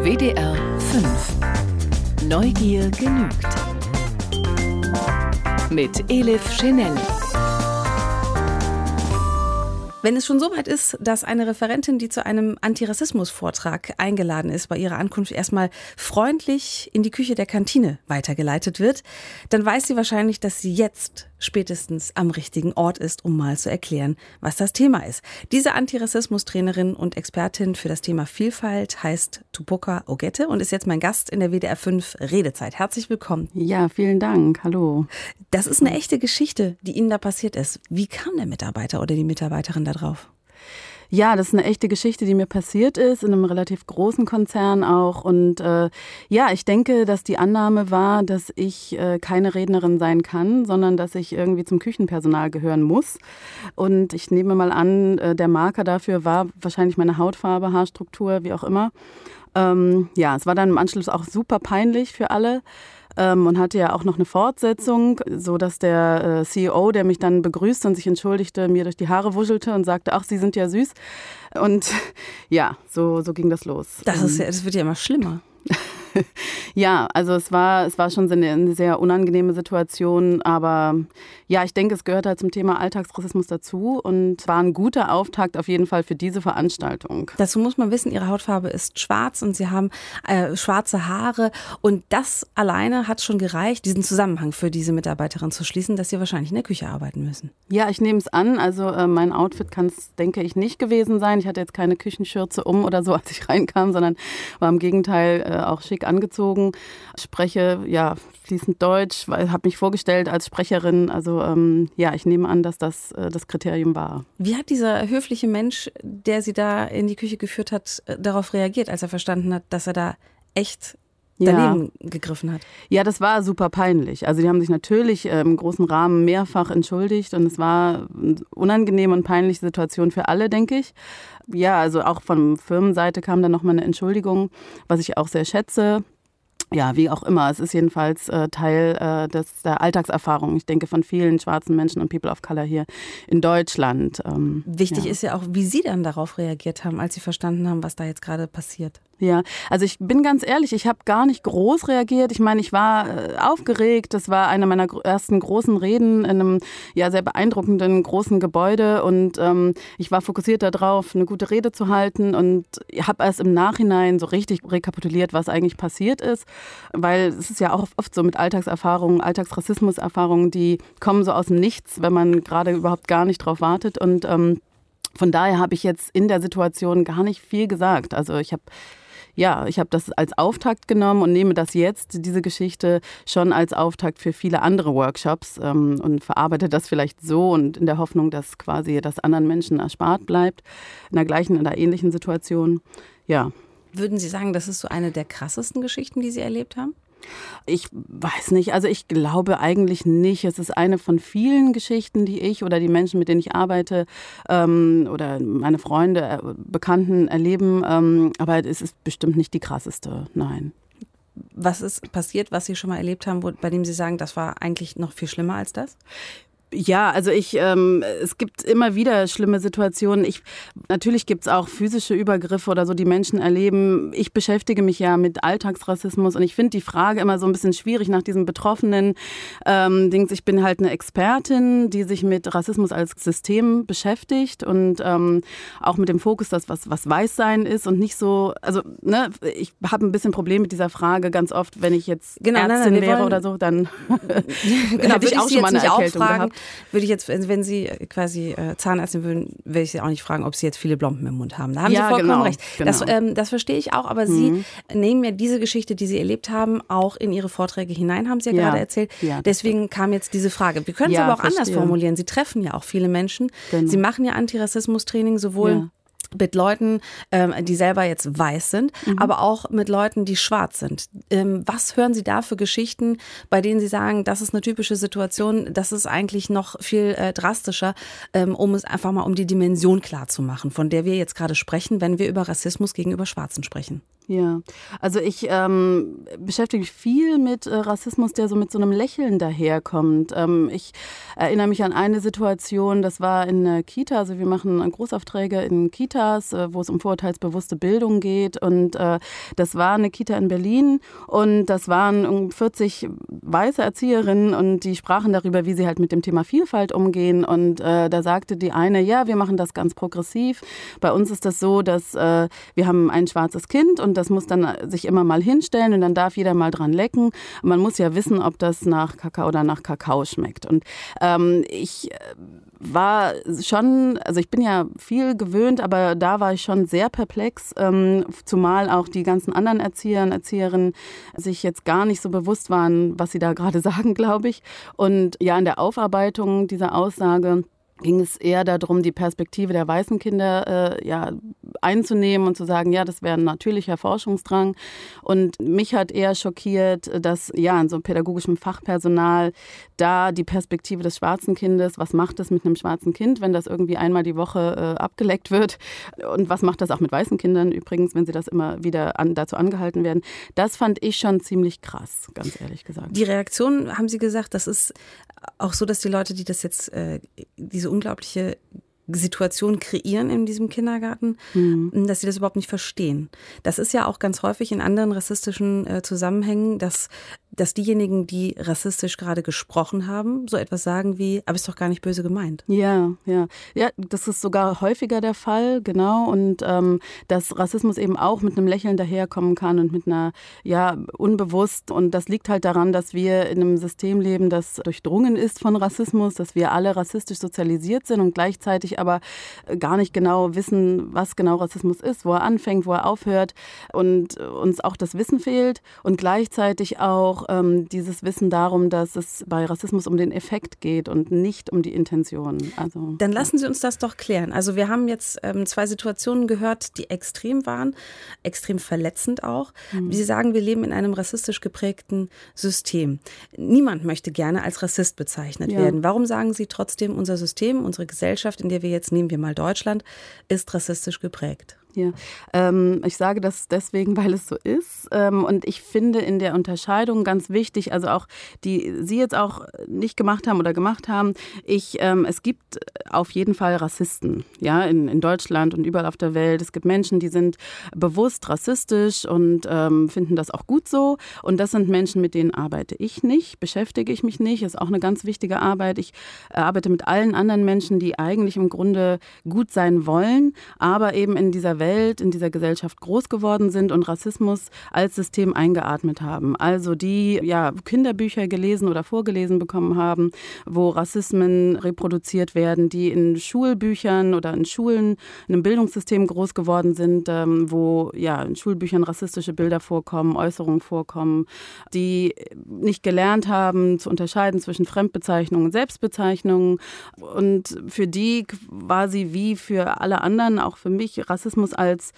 WDR 5. Neugier genügt. Mit Elif Schenell. Wenn es schon so weit ist, dass eine Referentin, die zu einem Antirassismus-Vortrag eingeladen ist, bei ihrer Ankunft erstmal freundlich in die Küche der Kantine weitergeleitet wird, dann weiß sie wahrscheinlich, dass sie jetzt spätestens am richtigen Ort ist, um mal zu erklären, was das Thema ist. Diese Antirassismus-Trainerin und Expertin für das Thema Vielfalt heißt Tupoka Ogette und ist jetzt mein Gast in der WDR 5 Redezeit. Herzlich willkommen. Ja, vielen Dank. Hallo. Das ist eine echte Geschichte, die Ihnen da passiert ist. Wie kam der Mitarbeiter oder die Mitarbeiterin da drauf? Ja, das ist eine echte Geschichte, die mir passiert ist, in einem relativ großen Konzern auch. Und ich denke, dass die Annahme war, dass ich keine Rednerin sein kann, sondern dass ich irgendwie zum Küchenpersonal gehören muss. Und ich nehme mal an, der Marker dafür war wahrscheinlich meine Hautfarbe, Haarstruktur, wie auch immer. Es war dann im Anschluss auch super peinlich für alle. Und hatte ja auch noch eine Fortsetzung, so dass der CEO, der mich dann begrüßte und sich entschuldigte, mir durch die Haare wuschelte und sagte, ach, Sie sind ja süß. Und ja, so ging das los. Das wird ja immer schlimmer. Ja, also es war schon eine sehr unangenehme Situation, aber ja, ich denke, es gehört halt zum Thema Alltagsrassismus dazu und war ein guter Auftakt auf jeden Fall für diese Veranstaltung. Dazu muss man wissen, Ihre Hautfarbe ist schwarz und Sie haben schwarze Haare und das alleine hat schon gereicht, diesen Zusammenhang für diese Mitarbeiterin zu schließen, dass Sie wahrscheinlich in der Küche arbeiten müssen. Ja, ich nehme es an, also mein Outfit kann es, denke ich, nicht gewesen sein. Ich hatte jetzt keine Küchenschürze um oder so, als ich reinkam, sondern war im Gegenteil auch schick angezogen, spreche fließend Deutsch, habe mich vorgestellt als Sprecherin. Also ich nehme an, dass das das Kriterium war. Wie hat dieser höfliche Mensch, der Sie da in die Küche geführt hat, darauf reagiert, als er verstanden hat, dass er da echt daneben gegriffen hat? Ja, das war super peinlich. Also die haben sich natürlich im großen Rahmen mehrfach entschuldigt und es war eine unangenehme und peinliche Situation für alle, denke ich. Ja, also auch von Firmenseite kam dann nochmal eine Entschuldigung, was ich auch sehr schätze. Ja, wie auch immer. Es ist jedenfalls Teil der Alltagserfahrung, ich denke, von vielen schwarzen Menschen und People of Color hier in Deutschland. Wichtig ist ja auch, wie Sie dann darauf reagiert haben, als Sie verstanden haben, was da jetzt gerade passiert. Ja, also ich bin ganz ehrlich, ich habe gar nicht groß reagiert. Ich meine, ich war aufgeregt. Das war eine meiner ersten großen Reden in einem sehr beeindruckenden großen Gebäude und ich war fokussiert darauf, eine gute Rede zu halten und habe erst im Nachhinein so richtig rekapituliert, was eigentlich passiert ist, weil es ist ja auch oft so mit Alltagserfahrungen, Alltagsrassismuserfahrungen, die kommen so aus dem Nichts, wenn man gerade überhaupt gar nicht drauf wartet und von daher habe ich jetzt in der Situation gar nicht viel gesagt. Also ich habe das als Auftakt genommen und nehme das jetzt, diese Geschichte, schon als Auftakt für viele andere Workshops und verarbeite das vielleicht so und in der Hoffnung, dass quasi das anderen Menschen erspart bleibt, in einer ähnlichen Situation. Ja. Würden Sie sagen, das ist so eine der krassesten Geschichten, die Sie erlebt haben? Ich weiß nicht, also ich glaube eigentlich nicht. Es ist eine von vielen Geschichten, die ich oder die Menschen, mit denen ich arbeite oder meine Freunde, Bekannten erleben, aber es ist bestimmt nicht die krasseste, nein. Was ist passiert, was Sie schon mal erlebt haben, bei dem Sie sagen, das war eigentlich noch viel schlimmer als das? Ja, also es gibt immer wieder schlimme Situationen. Natürlich gibt es auch physische Übergriffe oder so, die Menschen erleben. Ich beschäftige mich ja mit Alltagsrassismus und ich finde die Frage immer so ein bisschen schwierig nach diesem betroffenen Dings. Ich bin halt eine Expertin, die sich mit Rassismus als System beschäftigt und auch mit dem Fokus, dass was Weißsein ist und nicht so, also ich habe ein bisschen Problem mit dieser Frage ganz oft, wenn ich jetzt Ärztin wäre oder so, dann hätte ich auch schon mal eine Erkältung gehabt. Würde ich jetzt, wenn Sie quasi Zahnärztin würden, würde ich Sie auch nicht fragen, ob Sie jetzt viele Plomben im Mund haben. Da haben Sie vollkommen recht. Genau. Das verstehe ich auch, aber Sie nehmen ja diese Geschichte, die Sie erlebt haben, auch in Ihre Vorträge hinein, haben Sie ja gerade erzählt. Ja, deswegen kam jetzt diese Frage. Wir können es aber auch anders formulieren. Sie treffen ja auch viele Menschen. Genau. Sie machen ja Antirassismus-Training sowohl mit Leuten, die selber jetzt weiß sind, aber auch mit Leuten, die schwarz sind. Was hören Sie da für Geschichten, bei denen Sie sagen, das ist eine typische Situation, das ist eigentlich noch viel drastischer, um es einfach mal um die Dimension klar zu machen, von der wir jetzt gerade sprechen, wenn wir über Rassismus gegenüber Schwarzen sprechen? Ja, also ich beschäftige mich viel mit Rassismus, der so mit so einem Lächeln daherkommt. Ich erinnere mich an eine Situation, das war in einer Kita, also wir machen Großaufträge in Kitas Kitas, wo es um vorurteilsbewusste Bildung geht. Und das war eine Kita in Berlin und das waren 40 weiße Erzieherinnen und die sprachen darüber, wie sie halt mit dem Thema Vielfalt umgehen. Und da sagte die eine, ja, wir machen das ganz progressiv. Bei uns ist das so, dass wir haben ein schwarzes Kind und das muss dann sich immer mal hinstellen und dann darf jeder mal dran lecken. Man muss ja wissen, ob das nach Kakao oder nach Kakao schmeckt. Und ich war schon, also ich bin ja viel gewöhnt, aber da war ich schon sehr perplex, zumal auch die ganzen anderen Erzieherinnen sich jetzt gar nicht so bewusst waren, was sie da gerade sagen, glaube ich. Und ja, in der Aufarbeitung dieser Aussage ging es eher darum, die Perspektive der weißen Kinder einzunehmen und zu sagen, ja, das wäre ein natürlicher Forschungsdrang. Und mich hat eher schockiert, dass in so pädagogischem Fachpersonal da die Perspektive des schwarzen Kindes, was macht es mit einem schwarzen Kind, wenn das irgendwie einmal die Woche abgeleckt wird? Und was macht das auch mit weißen Kindern übrigens, wenn sie das immer wieder dazu angehalten werden? Das fand ich schon ziemlich krass, ganz ehrlich gesagt. Die Reaktion, haben Sie gesagt, das ist auch so, dass die Leute, die das jetzt, diese unglaubliche Situation kreieren in diesem Kindergarten, dass sie das überhaupt nicht verstehen. Das ist ja auch ganz häufig in anderen rassistischen Zusammenhängen, dass diejenigen, die rassistisch gerade gesprochen haben, so etwas sagen wie, aber ist doch gar nicht böse gemeint. Ja, das ist sogar häufiger der Fall, genau. Und dass Rassismus eben auch mit einem Lächeln daherkommen kann und mit einer, unbewusst. Und das liegt halt daran, dass wir in einem System leben, das durchdrungen ist von Rassismus, dass wir alle rassistisch sozialisiert sind und gleichzeitig aber gar nicht genau wissen, was genau Rassismus ist, wo er anfängt, wo er aufhört und uns auch das Wissen fehlt und gleichzeitig auch dieses Wissen darum, dass es bei Rassismus um den Effekt geht und nicht um die Intention. Also, dann lassen Sie uns das doch klären. Also wir haben jetzt 2 Situationen gehört, die extrem waren, extrem verletzend auch. Sie sagen, wir leben in einem rassistisch geprägten System. Niemand möchte gerne als Rassist bezeichnet werden. Warum sagen Sie trotzdem, unser System, unsere Gesellschaft, in der wir jetzt, nehmen wir mal Deutschland, ist rassistisch geprägt? Ja, ich sage das deswegen, weil es so ist. Und ich finde in der Unterscheidung ganz wichtig, also auch die Sie jetzt auch nicht gemacht haben oder gemacht haben, es gibt auf jeden Fall Rassisten, ja, in Deutschland und überall auf der Welt. Es gibt Menschen, die sind bewusst rassistisch und finden das auch gut so. Und das sind Menschen, mit denen arbeite ich nicht, beschäftige ich mich nicht. Ist auch eine ganz wichtige Arbeit. Ich arbeite mit allen anderen Menschen, die eigentlich im Grunde gut sein wollen, aber eben in dieser Welt, in dieser Gesellschaft groß geworden sind und Rassismus als System eingeatmet haben. Also die Kinderbücher gelesen oder vorgelesen bekommen haben, wo Rassismen reproduziert werden, die in Schulbüchern oder in Schulen, in einem Bildungssystem groß geworden sind, wo in Schulbüchern rassistische Bilder vorkommen, Äußerungen vorkommen, die nicht gelernt haben zu unterscheiden zwischen Fremdbezeichnungen und Selbstbezeichnungen. Und für die quasi wie für alle anderen, auch für mich, Rassismus als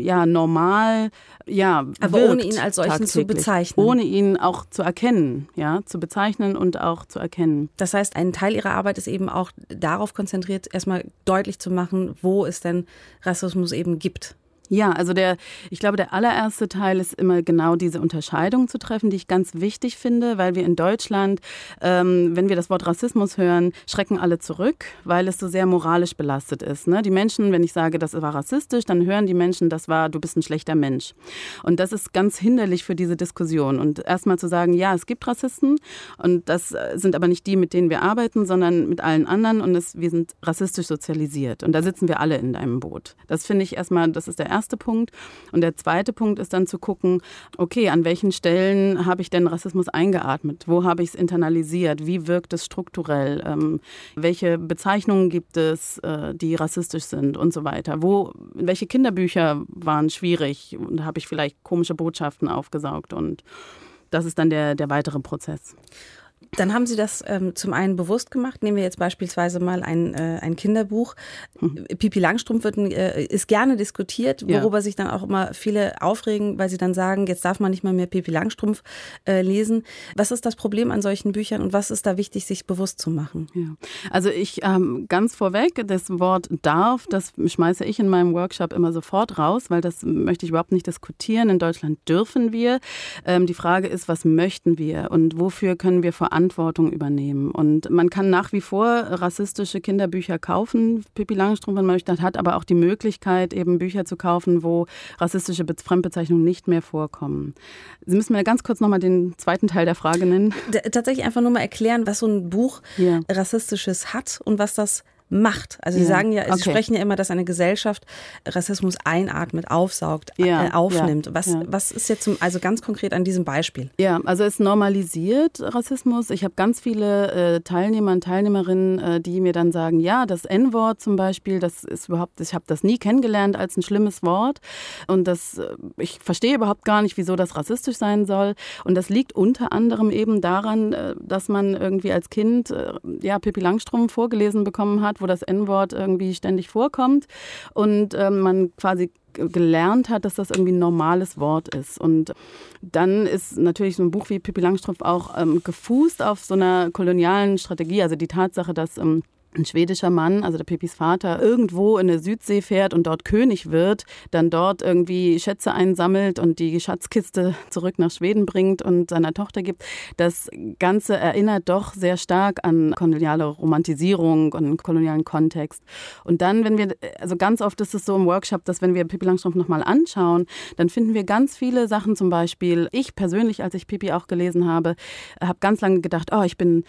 normal, aber ohne ihn als solchen zu bezeichnen. Ohne ihn auch zu erkennen, zu bezeichnen und auch zu erkennen. Das heißt, ein Teil Ihrer Arbeit ist eben auch darauf konzentriert, erstmal deutlich zu machen, wo es denn Rassismus eben gibt. Ja, also ich glaube, der allererste Teil ist immer genau diese Unterscheidung zu treffen, die ich ganz wichtig finde, weil wir in Deutschland, wenn wir das Wort Rassismus hören, schrecken alle zurück, weil es so sehr moralisch belastet ist. Ne? Die Menschen, wenn ich sage, das war rassistisch, dann hören die Menschen, du bist ein schlechter Mensch. Und das ist ganz hinderlich für diese Diskussion. Und erstmal zu sagen, ja, es gibt Rassisten und das sind aber nicht die, mit denen wir arbeiten, sondern mit allen anderen und wir sind rassistisch sozialisiert. Und da sitzen wir alle in einem Boot. Das finde ich erstmal, das ist der erste Punkt. Und der zweite Punkt ist dann zu gucken, okay, an welchen Stellen habe ich denn Rassismus eingeatmet? Wo habe ich es internalisiert? Wie wirkt es strukturell? Welche Bezeichnungen gibt es, die rassistisch sind und so weiter? Welche Kinderbücher waren schwierig? Und habe ich vielleicht komische Botschaften aufgesaugt? Und das ist dann der weitere Prozess. Dann haben Sie das zum einen bewusst gemacht. Nehmen wir jetzt beispielsweise mal ein Kinderbuch. Pipi Langstrumpf ist gerne diskutiert, worüber sich dann auch immer viele aufregen, weil sie dann sagen, jetzt darf man nicht mal mehr Pipi Langstrumpf lesen. Was ist das Problem an solchen Büchern und was ist da wichtig, sich bewusst zu machen? Ja. Also ich ganz vorweg, das Wort darf, das schmeiße ich in meinem Workshop immer sofort raus, weil das möchte ich überhaupt nicht diskutieren. In Deutschland dürfen wir. Die Frage ist, was möchten wir und wofür können wir vor Verantwortung übernehmen. Und man kann nach wie vor rassistische Kinderbücher kaufen. Pippi Langstrumpf, wenn man möchte, hat aber auch die Möglichkeit, eben Bücher zu kaufen, wo rassistische Fremdbezeichnungen nicht mehr vorkommen. Sie müssen mir ganz kurz nochmal den zweiten Teil der Frage nennen. Tatsächlich einfach nur mal erklären, was so ein Buch Rassistisches hat und was das macht. Also Sie sagen ja, Sie sprechen ja immer, dass eine Gesellschaft Rassismus einatmet, aufsaugt, aufnimmt. Was ist jetzt also ganz konkret an diesem Beispiel? Ja, also es normalisiert Rassismus. Ich habe ganz viele Teilnehmer und Teilnehmerinnen, die mir dann sagen, ja, das N-Wort zum Beispiel, das ist überhaupt, ich habe das nie kennengelernt als ein schlimmes Wort und ich verstehe überhaupt gar nicht, wieso das rassistisch sein soll. Und das liegt unter anderem eben daran, dass man irgendwie als Kind Pippi Langstrumpf vorgelesen bekommen hat, wo das N-Wort irgendwie ständig vorkommt und man quasi gelernt hat, dass das irgendwie ein normales Wort ist. Und dann ist natürlich so ein Buch wie Pippi Langstrumpf auch gefußt auf so einer kolonialen Strategie, also die Tatsache, dass ein schwedischer Mann, also der Pippis Vater, irgendwo in der Südsee fährt und dort König wird, dann dort irgendwie Schätze einsammelt und die Schatzkiste zurück nach Schweden bringt und seiner Tochter gibt. Das Ganze erinnert doch sehr stark an koloniale Romantisierung und einen kolonialen Kontext. Und dann, also ganz oft ist es so im Workshop, dass wenn wir Pippi Langstrumpf nochmal anschauen, dann finden wir ganz viele Sachen, zum Beispiel, ich persönlich, als ich Pippi auch gelesen habe ganz lange gedacht, ich bin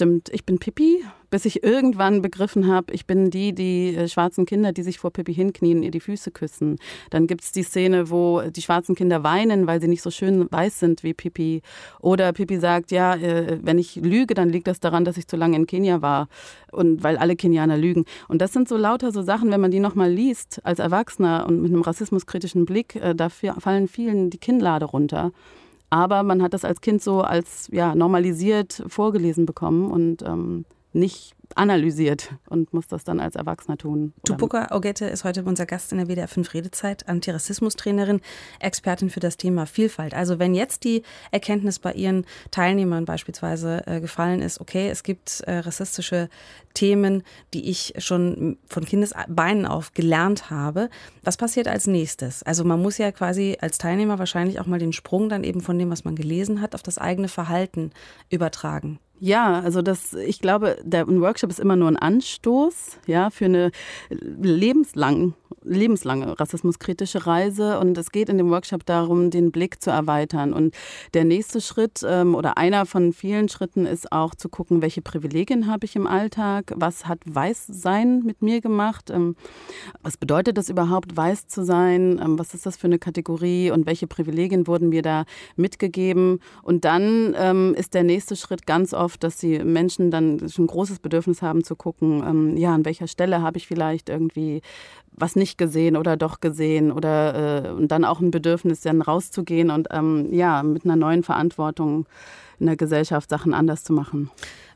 Pippi, bis ich irgendwann begriffen habe, ich bin die schwarzen Kinder, die sich vor Pippi hinknien, ihr die Füße küssen. Dann gibt es die Szene, wo die schwarzen Kinder weinen, weil sie nicht so schön weiß sind wie Pippi. Oder Pippi sagt, wenn ich lüge, dann liegt das daran, dass ich zu lange in Kenia war. Und weil alle Kenianer lügen. Und das sind so lauter so Sachen, wenn man die nochmal liest als Erwachsener und mit einem rassismuskritischen Blick, da fallen vielen die Kinnlade runter. Aber man hat das als Kind so als normalisiert vorgelesen bekommen und nicht analysiert und muss das dann als Erwachsener tun. Tupoka Ogette ist heute unser Gast in der WDR 5 Redezeit, Antirassismus-Trainerin, Expertin für das Thema Vielfalt. Also wenn jetzt die Erkenntnis bei Ihren Teilnehmern beispielsweise gefallen ist, okay, es gibt rassistische Themen, die ich schon von Kindesbeinen auf gelernt habe, was passiert als nächstes? Also man muss ja quasi als Teilnehmer wahrscheinlich auch mal den Sprung dann eben von dem, was man gelesen hat, auf das eigene Verhalten übertragen. Ja, also ich glaube, ein Workshop ist immer nur ein Anstoß, für eine lebenslange rassismuskritische Reise. Und es geht in dem Workshop darum, den Blick zu erweitern. Und der nächste Schritt oder einer von vielen Schritten ist auch zu gucken, welche Privilegien habe ich im Alltag? Was hat Weißsein mit mir gemacht? Was bedeutet das überhaupt, weiß zu sein? Was ist das für eine Kategorie? Und welche Privilegien wurden mir da mitgegeben? Und dann ist der nächste Schritt ganz oft, dass die Menschen dann schon ein großes Bedürfnis haben zu gucken, an welcher Stelle habe ich vielleicht irgendwie was nicht gesehen oder doch gesehen oder und dann auch ein Bedürfnis, dann rauszugehen und mit einer neuen Verantwortung in der Gesellschaft Sachen anders zu machen.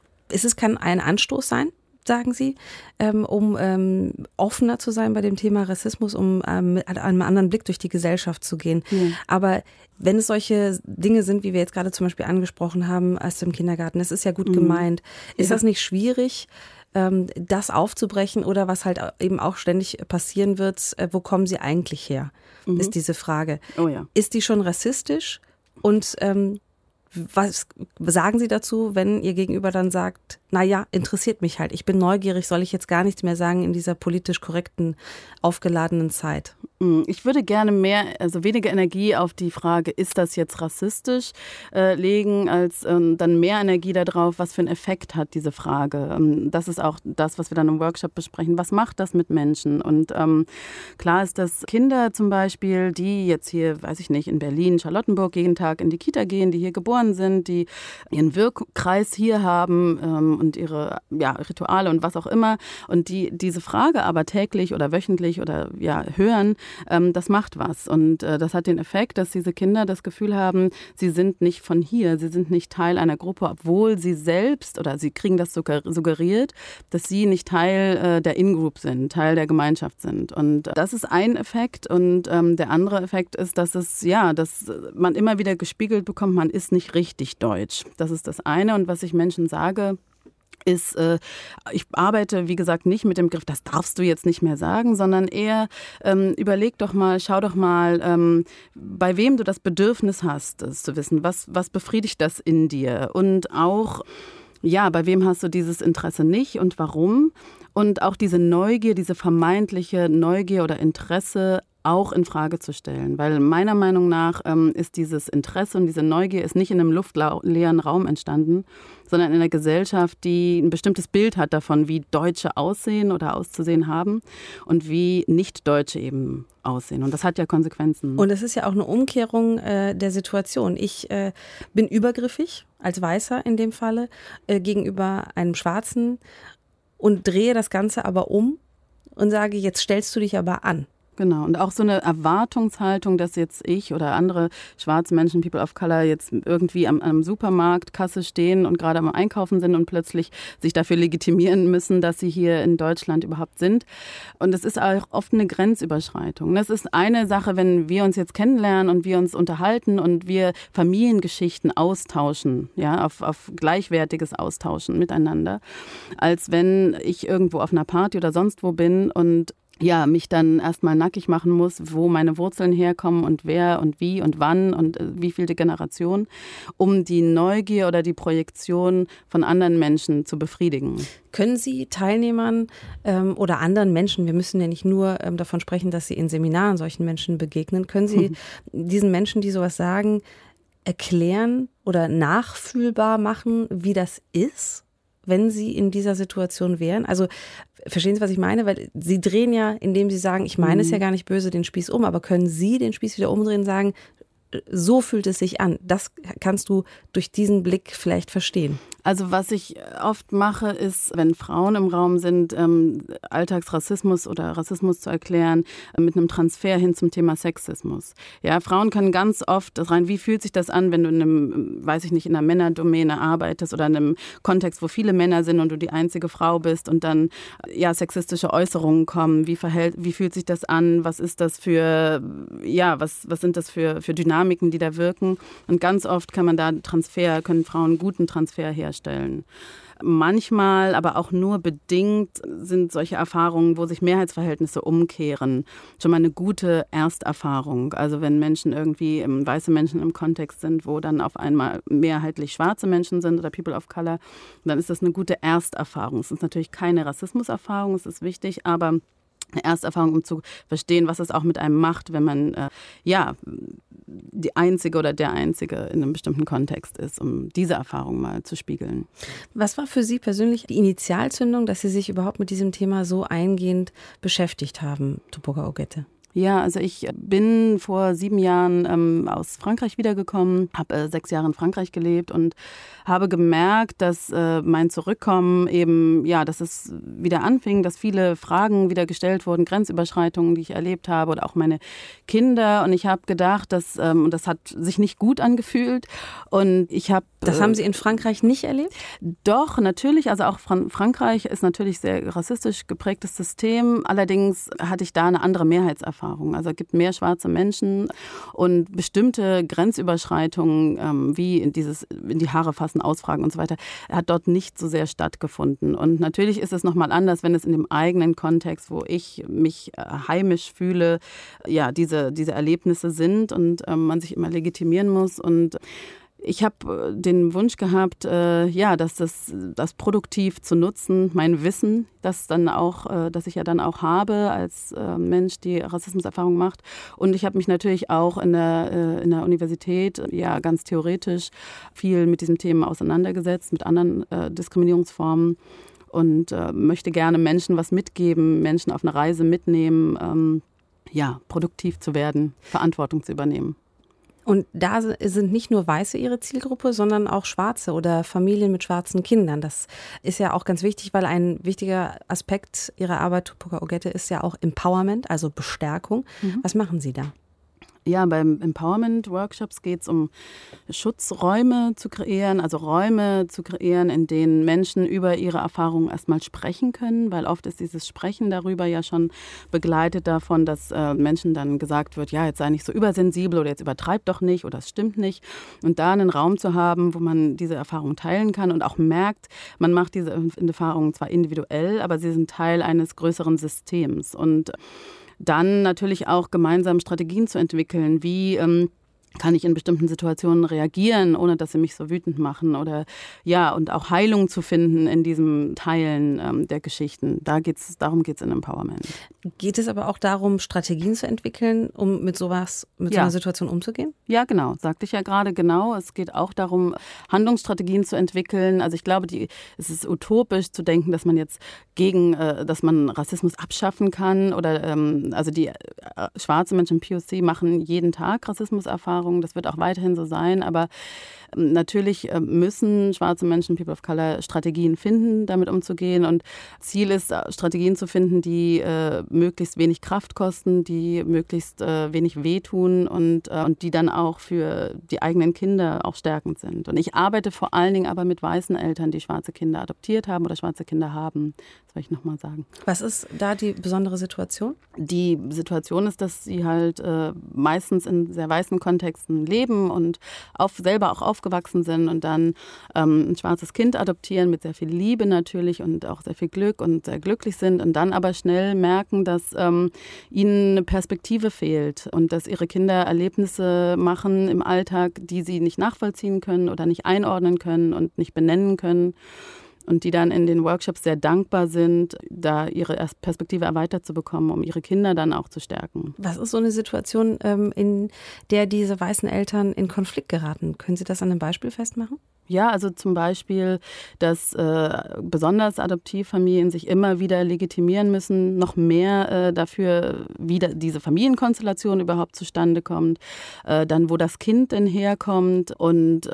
Kann ein Anstoß sein, sagen Sie, um offener zu sein bei dem Thema Rassismus, um mit einem anderen Blick durch die Gesellschaft zu gehen. Ja. Aber wenn es solche Dinge sind, wie wir jetzt gerade zum Beispiel angesprochen haben, aus dem Kindergarten, das ist ja gut gemeint, ist das nicht schwierig, das aufzubrechen oder was halt eben auch ständig passieren wird, wo kommen sie eigentlich her, ist diese Frage. Oh ja. Ist die schon rassistisch und was sagen Sie dazu, wenn Ihr Gegenüber dann sagt, interessiert mich halt, ich bin neugierig, soll ich jetzt gar nichts mehr sagen in dieser politisch korrekten, aufgeladenen Zeit? Ich würde gerne weniger Energie auf die Frage, ist das jetzt rassistisch, legen, als dann mehr Energie darauf, was für einen Effekt hat diese Frage. Das ist auch das, was wir dann im Workshop besprechen. Was macht das mit Menschen? Und klar ist, dass Kinder zum Beispiel, die jetzt hier, weiß ich nicht, in Berlin, Charlottenburg jeden Tag in die Kita gehen, die hier geboren sind, die ihren Wirkkreis hier haben und ihre Rituale und was auch immer und die diese Frage aber täglich oder wöchentlich oder hören, das macht was. Und das hat den Effekt, dass diese Kinder das Gefühl haben, sie sind nicht von hier, sie sind nicht Teil einer Gruppe, obwohl sie selbst oder sie kriegen das suggeriert, dass sie nicht Teil der In-Group sind, Teil der Gemeinschaft sind. Und das ist ein Effekt. Und der andere Effekt ist, dass dass man immer wieder gespiegelt bekommt, man ist nicht richtig deutsch. Das ist das eine. Und was ich Menschen sage, ist, ich arbeite, wie gesagt, nicht mit dem Begriff, das darfst du jetzt nicht mehr sagen, sondern eher überleg doch mal, schau doch mal, bei wem du das Bedürfnis hast, es zu wissen, was befriedigt das in dir und auch, ja, bei wem hast du dieses Interesse nicht und warum und auch diese Neugier, diese vermeintliche Neugier oder Interesse auch in Frage zu stellen, weil meiner Meinung nach ist dieses Interesse und diese Neugier ist nicht in einem luftleeren Raum entstanden, sondern in einer Gesellschaft, die ein bestimmtes Bild hat davon, wie Deutsche aussehen oder auszusehen haben und wie Nicht-Deutsche eben aussehen. Und das hat ja Konsequenzen. Und es ist ja auch eine Umkehrung der Situation. Ich bin übergriffig, als Weißer in dem Falle, gegenüber einem Schwarzen und drehe das Ganze aber um und sage, jetzt stellst du dich aber an. Genau, und auch so eine Erwartungshaltung, dass jetzt ich oder andere schwarze Menschen, People of Color, jetzt irgendwie am Supermarktkasse stehen und gerade am Einkaufen sind und plötzlich sich dafür legitimieren müssen, dass sie hier in Deutschland überhaupt sind. Und es ist auch oft eine Grenzüberschreitung. Das ist eine Sache, wenn wir uns jetzt kennenlernen und wir uns unterhalten und wir Familiengeschichten austauschen, ja, auf gleichwertiges Austauschen miteinander, als wenn ich irgendwo auf einer Party oder sonst wo bin und ja, mich dann erstmal nackig machen muss, wo meine Wurzeln herkommen und wer und wie und wann und wie vielte Generation, um die Neugier oder die Projektion von anderen Menschen zu befriedigen. Können Sie Teilnehmern oder anderen Menschen, wir müssen ja nicht nur davon sprechen, dass Sie in Seminaren solchen Menschen begegnen, können Sie diesen Menschen, die sowas sagen, erklären oder nachfühlbar machen, wie das ist, wenn Sie in dieser Situation wären? Also verstehen Sie, was ich meine? Weil Sie drehen ja, indem Sie sagen, ich meine es ja gar nicht böse, den Spieß um, aber können Sie den Spieß wieder umdrehen und sagen, so fühlt es sich an. Das kannst du durch diesen Blick vielleicht verstehen. Also was ich oft mache, ist, wenn Frauen im Raum sind, Alltagsrassismus oder Rassismus zu erklären, mit einem Transfer hin zum Thema Sexismus. Ja, Frauen können ganz oft rein, wie fühlt sich das an, wenn du in einem, weiß ich nicht, in einer Männerdomäne arbeitest oder in einem Kontext, wo viele Männer sind und du die einzige Frau bist und dann ja sexistische Äußerungen kommen. Wie fühlt sich das an? Was ist das für, ja, was sind das für Dynamiken, die da wirken? Und ganz oft können Frauen guten Transfer herstellen. Manchmal, aber auch nur bedingt, sind solche Erfahrungen, wo sich Mehrheitsverhältnisse umkehren, schon mal eine gute Ersterfahrung. Also wenn Menschen irgendwie, weiße Menschen im Kontext sind, wo dann auf einmal mehrheitlich schwarze Menschen sind oder People of Color, dann ist das eine gute Ersterfahrung. Es ist natürlich keine Rassismuserfahrung, es ist wichtig, aber eine Ersterfahrung, um zu verstehen, was es auch mit einem macht, wenn man die Einzige oder der Einzige in einem bestimmten Kontext ist, um diese Erfahrung mal zu spiegeln. Was war für Sie persönlich die Initialzündung, dass Sie sich überhaupt mit diesem Thema so eingehend beschäftigt haben, Tupoka Ogette? Ja, also ich bin vor 7 Jahren aus Frankreich wiedergekommen, habe 6 Jahre in Frankreich gelebt und habe gemerkt, dass mein Zurückkommen eben, ja, dass es wieder anfing, dass viele Fragen wieder gestellt wurden, Grenzüberschreitungen, die ich erlebt habe oder auch meine Kinder. Und ich habe gedacht, das hat sich nicht gut angefühlt. Und ich habe Das haben Sie in Frankreich nicht erlebt? Doch, natürlich. Also auch Frankreich ist natürlich sehr rassistisch geprägtes System. Allerdings hatte ich da eine andere Mehrheitserfahrung. Also es gibt mehr schwarze Menschen und bestimmte Grenzüberschreitungen, wie in die Haare fassen, ausfragen und so weiter, hat dort nicht so sehr stattgefunden. Und natürlich ist es nochmal anders, wenn es in dem eigenen Kontext, wo ich mich heimisch fühle, ja, diese Erlebnisse sind und man sich immer legitimieren muss. Und ich habe den Wunsch gehabt, das produktiv zu nutzen, mein Wissen, das ich ja dann auch habe als Mensch, die Rassismuserfahrung macht. Und ich habe mich natürlich auch in der Universität, ja, ganz theoretisch viel mit diesem Thema auseinandergesetzt, mit anderen Diskriminierungsformen und möchte gerne Menschen was mitgeben, Menschen auf eine Reise mitnehmen, produktiv zu werden, Verantwortung zu übernehmen. Und da sind nicht nur Weiße Ihre Zielgruppe, sondern auch Schwarze oder Familien mit schwarzen Kindern. Das ist ja auch ganz wichtig, weil ein wichtiger Aspekt Ihrer Arbeit, Tupoka Ogette, ist ja auch Empowerment, also Bestärkung. Was machen Sie da? Ja, beim Empowerment-Workshops geht es um Schutzräume zu kreieren, also Räume zu kreieren, in denen Menschen über ihre Erfahrungen erstmal sprechen können, weil oft ist dieses Sprechen darüber ja schon begleitet davon, dass Menschen dann gesagt wird, ja, jetzt sei nicht so übersensibel oder jetzt übertreib doch nicht oder es stimmt nicht. Und da einen Raum zu haben, wo man diese Erfahrungen teilen kann und auch merkt, man macht diese Erfahrungen zwar individuell, aber sie sind Teil eines größeren Systems. Und dann natürlich auch gemeinsam Strategien zu entwickeln, wie kann ich in bestimmten Situationen reagieren, ohne dass sie mich so wütend machen oder und auch Heilung zu finden in diesem Teilen der Geschichten. Darum geht's in Empowerment. Geht es aber auch darum, Strategien zu entwickeln, um mit so einer Situation umzugehen? Ja, genau. Sagte ich ja gerade genau. Es geht auch darum, Handlungsstrategien zu entwickeln. Also ich glaube, es ist utopisch zu denken, dass man jetzt dass man Rassismus abschaffen kann oder also die schwarze Menschen im POC machen jeden Tag Rassismuserfahrungen. Das wird auch weiterhin so sein, aber natürlich müssen schwarze Menschen, People of Color, Strategien finden, damit umzugehen. Und Ziel ist, Strategien zu finden, die möglichst wenig Kraft kosten, die möglichst wenig wehtun und die dann auch für die eigenen Kinder auch stärkend sind. Und ich arbeite vor allen Dingen aber mit weißen Eltern, die schwarze Kinder adoptiert haben oder schwarze Kinder haben. Das will ich nochmal sagen. Was ist da die besondere Situation? Die Situation ist, dass sie halt meistens in sehr weißen Kontexten leben und selber auch aufgewachsen sind und dann ein schwarzes Kind adoptieren mit sehr viel Liebe natürlich und auch sehr viel Glück und sehr glücklich sind und dann aber schnell merken, dass ihnen eine Perspektive fehlt und dass ihre Kinder Erlebnisse machen im Alltag, die sie nicht nachvollziehen können oder nicht einordnen können und nicht benennen können. Und die dann in den Workshops sehr dankbar sind, da ihre Perspektive erweitert zu bekommen, um ihre Kinder dann auch zu stärken. Was ist so eine Situation, in der diese weißen Eltern in Konflikt geraten? Können Sie das an einem Beispiel festmachen? Ja, also zum Beispiel, dass besonders Adoptivfamilien sich immer wieder legitimieren müssen, noch mehr dafür, wie diese Familienkonstellation überhaupt zustande kommt, dann wo das Kind denn herkommt und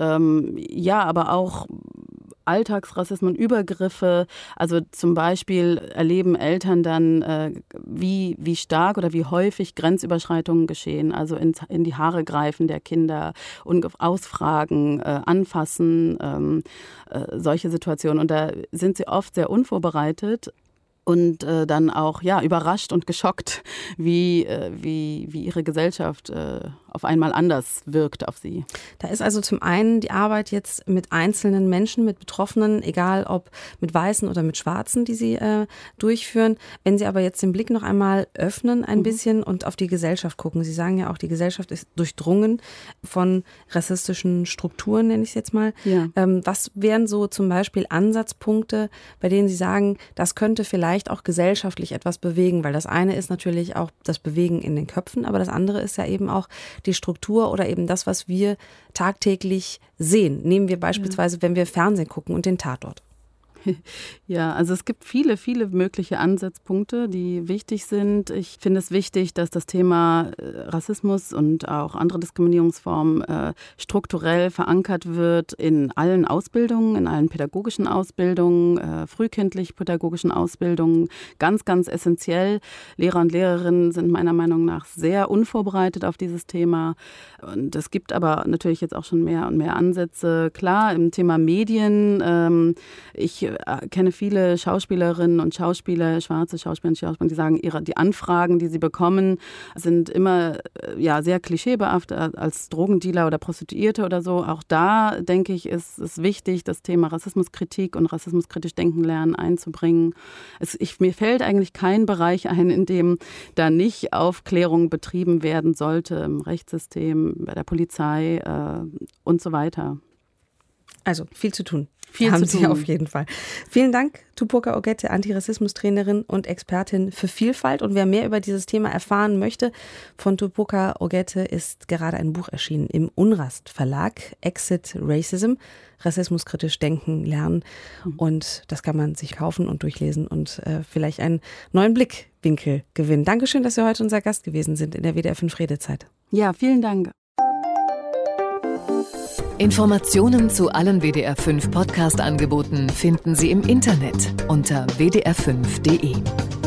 aber auch Alltagsrassismus und Übergriffe. Also zum Beispiel erleben Eltern dann, wie stark oder wie häufig Grenzüberschreitungen geschehen. Also in die Haare greifen der Kinder, ausfragen, anfassen, solche Situationen. Und da sind sie oft sehr unvorbereitet. Und dann auch überrascht und geschockt, wie ihre Gesellschaft auf einmal anders wirkt auf sie. Da ist also zum einen die Arbeit jetzt mit einzelnen Menschen, mit Betroffenen, egal ob mit Weißen oder mit Schwarzen, die Sie durchführen. Wenn Sie aber jetzt den Blick noch einmal öffnen ein bisschen und auf die Gesellschaft gucken. Sie sagen ja auch, die Gesellschaft ist durchdrungen von rassistischen Strukturen, nenne ich es jetzt mal. Ja. Was wären so zum Beispiel Ansatzpunkte, bei denen Sie sagen, das könnte vielleicht auch gesellschaftlich etwas bewegen? Weil das eine ist natürlich auch das Bewegen in den Köpfen, aber das andere ist ja eben auch die Struktur oder eben das, was wir tagtäglich sehen. Nehmen wir beispielsweise, wenn wir Fernsehen gucken und den Tatort. Ja, also es gibt viele, viele mögliche Ansatzpunkte, die wichtig sind. Ich finde es wichtig, dass das Thema Rassismus und auch andere Diskriminierungsformen strukturell verankert wird in allen Ausbildungen, in allen pädagogischen Ausbildungen, frühkindlich pädagogischen Ausbildungen. Ganz, ganz essentiell. Lehrer und Lehrerinnen sind meiner Meinung nach sehr unvorbereitet auf dieses Thema. Und es gibt aber natürlich jetzt auch schon mehr und mehr Ansätze. Klar, im Thema Medien, ich kenne viele Schauspielerinnen und Schauspieler, schwarze Schauspielerinnen und Schauspieler, die sagen, die Anfragen, die sie bekommen, sind immer sehr klischeebehaftet als Drogendealer oder Prostituierte oder so. Auch da, denke ich, ist es wichtig, das Thema Rassismuskritik und rassismuskritisch denken lernen einzubringen. Mir fällt eigentlich kein Bereich ein, in dem da nicht Aufklärung betrieben werden sollte, im Rechtssystem, bei der Polizei und so weiter. Also viel zu tun. Haben Sie auf jeden Fall. Vielen Dank, Tupoka Ogette, Antirassismus-Trainerin und Expertin für Vielfalt. Und wer mehr über dieses Thema erfahren möchte, von Tupoka Ogette ist gerade ein Buch erschienen im Unrast Verlag, Exit Racism, rassismuskritisch denken, lernen. Und das kann man sich kaufen und durchlesen und vielleicht einen neuen Blickwinkel gewinnen. Dankeschön, dass Sie heute unser Gast gewesen sind in der WDR 5 Redezeit. Ja, vielen Dank. Informationen zu allen WDR 5 Podcast-Angeboten finden Sie im Internet unter wdr5.de.